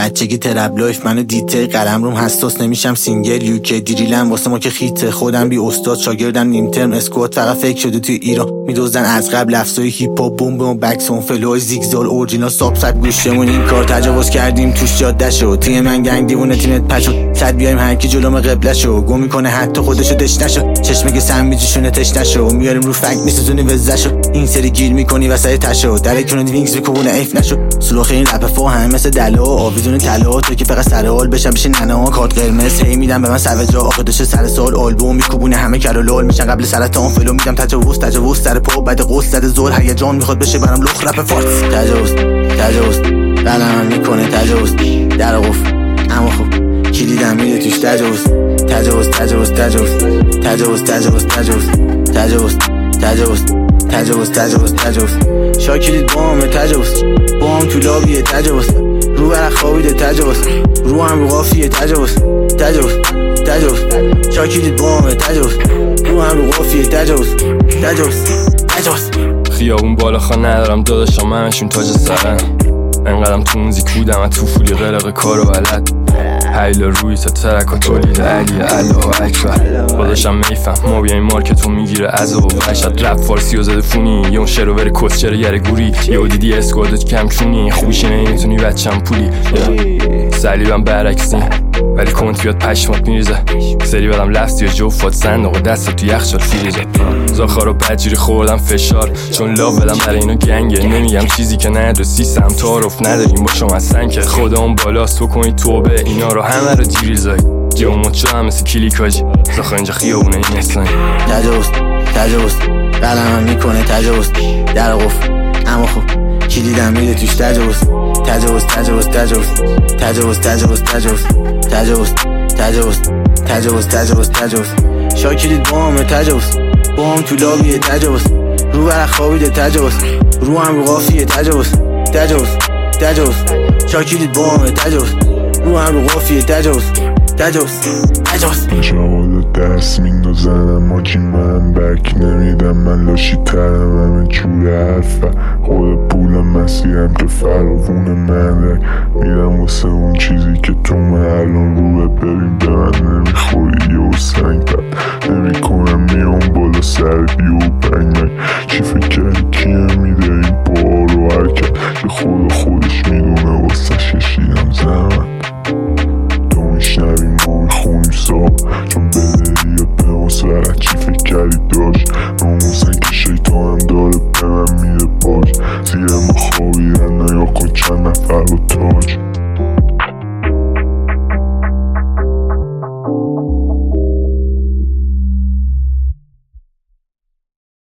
بچگی ترپ لایف منو دیته، قلم روم حساس نمیشم سینگل یوکه دیریلم واسه ما که خیته، خودم بی استاد شاگردم نیم ترم اسکوات فقط فکر شده توی ایران میدوزن از قبل لفظای هیپ هاپ بوم و بکسون فلوی زیگزال اورجینال ساب صد گوشمون این کار تجاوز کردیم توش جاده شو تیم من گنگ دیوونه تیمت پچو صد بیایم هر کی جلوم قبله شو گم میکنه حتی خودشو دش نشو چشمه که سمیجیشونه تش نشو میاریم رو فک میسوزونی وزشو این سری گیر میکنی وسط تشو درکونید وینگز بکونه ایف نشو سلوخ این رپ فو هم مثل دلا آویزون طلا تو که فقط سر حال بشم بشه ننا کارت قرمز هی میدم به من سوجا آخدش سر سال آلبوم میکوبونه همه کرولال میشن قبل سرطان فلو میدم تجاوز سر پا بعد قص زده زور هیجان میخواد بشه برام لخ رپ فارس تجاوز قلم میکنه تجاوز در قفل اما خب کلیدم میره توش تجاوز شاکرید بامه تجاوز بام تو لابیه تجاوز رو برق خوابیده تجاوز رو هم رو قافیه تجاوز شاکرید بامه تجاوز رو هم رو قافیه تجاوز خیابون بالا خواه ندارم داداشم همشون تاج سرن انقدرم تو موزیک بودم و تو فولی غرق کار و بلد حیلا روی تا ترک و تولید علی الله اکبر داداشم میفهم ما بیایم مارکتو میگیره عذاب و وحشت رپ فارسی و زده فونی یه اون شعر و بره کسچره یره گوری یه دیدی اسکوادت کم چونی خوبیش اینه نمیتونی بچم پولی صلیبم برعکسی ولی کنت بیاد پشمات میریزه سری بدم لفظی و جوفات صندوق و دستت تو یخچال فریزه زاخارو بدجوری خوردم فشار چون لاو بدم برای اینو گنگه نمیگم چیزی که نداره سیستم تعارف نداریم با شما اصلا که خودمون بالاست بکنید توبه اینا رو همه رو جیریزای جومت شدم مثل کلیکاجی زاخار اینجا خیابونه این اسلامی تجاوز قلمم میکنه تجاوز در قفل اما خب کلیدم میره توش تجاوز شاکرید بامه تجاوز بام تو لابیه تجاوز رو برق خوابیده تجاوز رو هم رو قافیه تجاوز شاکرید بامه تجاوز رو هم رو قافیه تجاوز جوال دست میندازن اما که من بک نمیدم من لاشی ترم همه جور حرفه خود پولم مسیرم که فراوون من میرم واسه اون چیزی که تو من الان روه ببین به من نمیخوری یه سنگ پد نمی کنم میام بالا سر بیو بنگ چی فکر